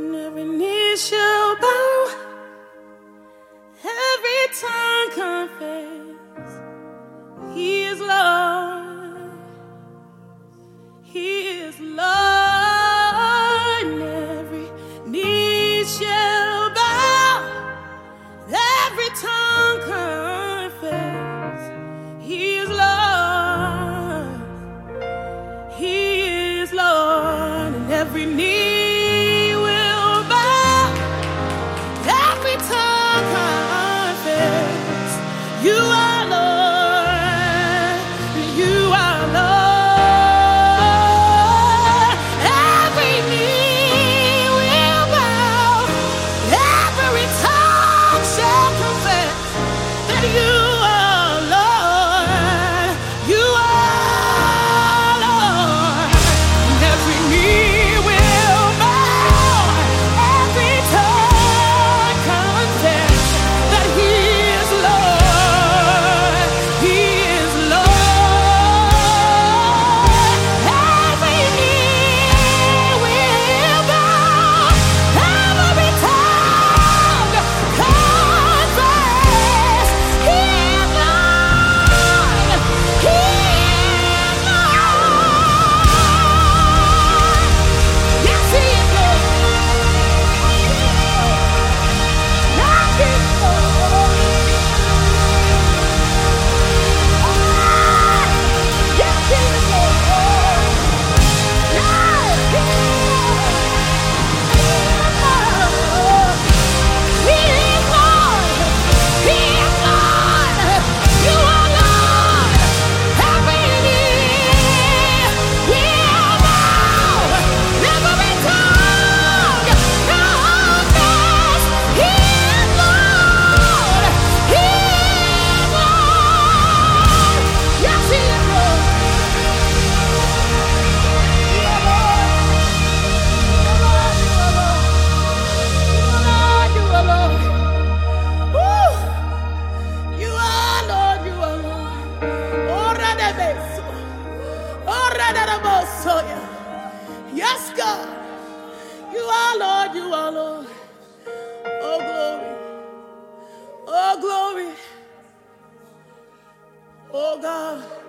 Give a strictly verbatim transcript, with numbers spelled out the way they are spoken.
And every knee shall bow, every tongue confess, He is Lord, He is Lord. And every knee shall bow, every tongue confess, He is Lord, He is Lord. And every knee You are Lord, you are Lord. Every knee will bow, every tongue shall confess that you are Lord, you are Lord. And every knee will bow, every tongue confess that He is Lord. Yes, God, you are Lord, you are Lord. Oh, glory, oh, glory, oh, God.